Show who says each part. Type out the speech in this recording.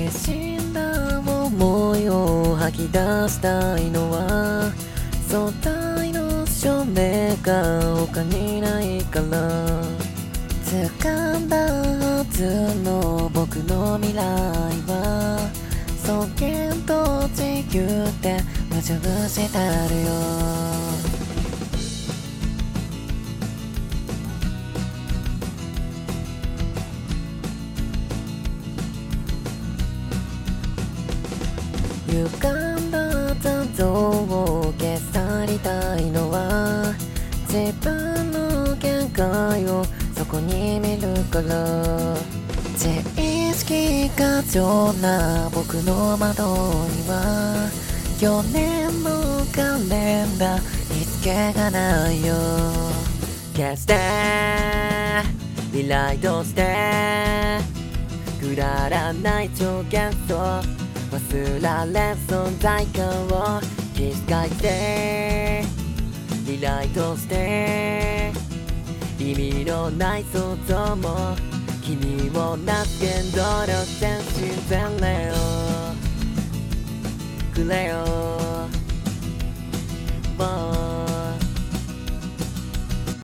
Speaker 1: きしんだ思いを吐き出したいのは相対の証明が他にないから掴んだはずの僕の未来は尊厳と自由で矛盾してるよ歪んだ残像を消さりたいのは自分の限界をそこに見るから自意識過剰な僕の窓には去年のカレンダー日付がないよ決して未来としてくだらない超幻想忘られん存在感を気遣って未来として意味のない想像も君をなすけど路線自然れよくれよ